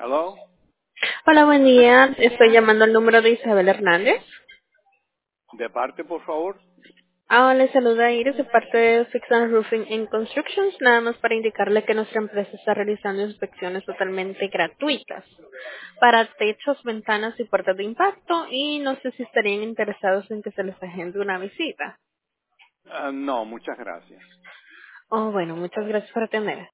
Hello, Hola, buen día. Estoy llamando al número de Isabel Hernández. de parte, por favor. Le saluda Iris de parte de Fix and Roofing and Constructions, nada más para indicarle que nuestra empresa está realizando inspecciones totalmente gratuitas para techos, ventanas y puertas de impacto y no sé si estarían interesados en que se les agende una visita. No, muchas gracias. Bueno, muchas gracias por atender.